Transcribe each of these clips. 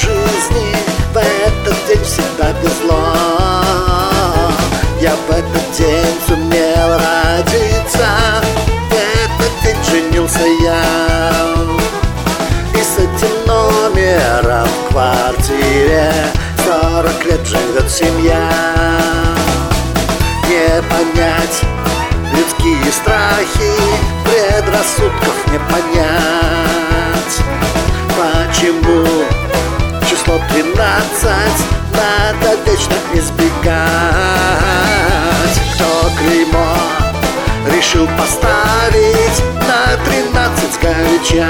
жизни в этот день всегда везло. Я в этот день сумел родиться, в этот день женился я. И с этим номером в квартире 40 лет живет семья. Не понять людские страхи, предрассудков не понять. Почему число 13 надо вечно избегать? Кто клеймо решил поставить на 13 сгоряча?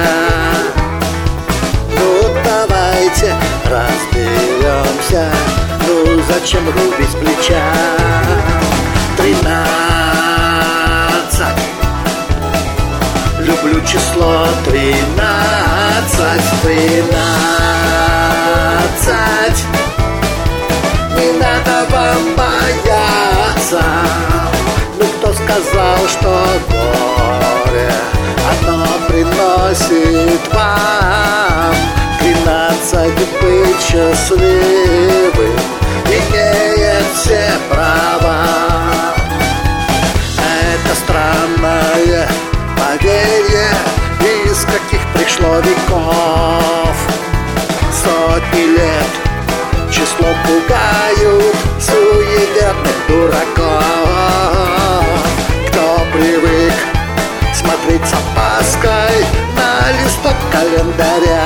Ну давайте разберемся, ну зачем рубить с плеча? 13. Люблю число 13. 13. Не надо вам бояться. Ну кто сказал, что горе оно приносит вам? 13 быть счастливым имеет все права. Это странное поверье, из каких пришло веков. Сотни лет число пугают суеверных дураков. Кто привык смотреть с опаской на листок календаря,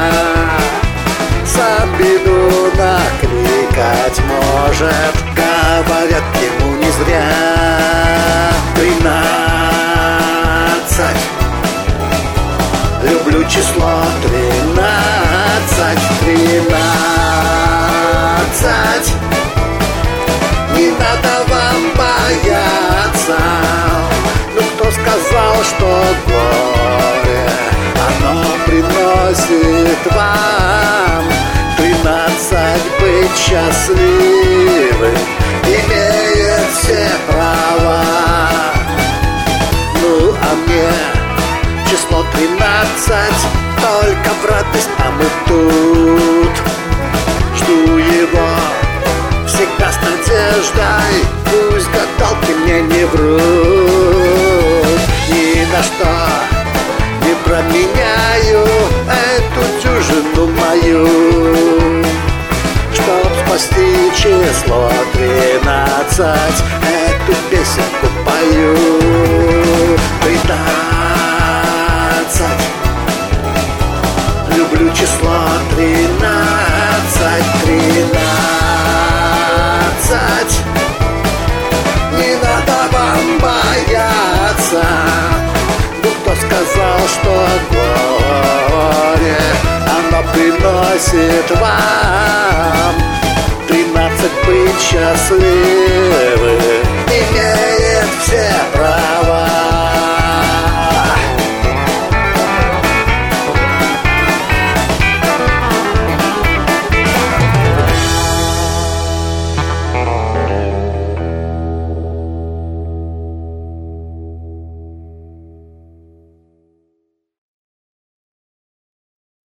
сам беду накликать может, говорят ему не зря. 13. Люблю число 13. 13. Не надо вам бояться. Ну кто сказал, что горе оно приносит вам? 13 быть счастливым имеет все права. Ну а мне число 13 только в радость, а мы тут. Жду его всегда с надеждой, пусть гадалки мне не врут. Ни на что не променяю эту дюжину мою. Чтоб спасти число 13, эту песенку пою. 13. Люблю число 13. 13. Не надо вам бояться. Ну кто сказал, что горе оно приносит вам? 13 быть счастливым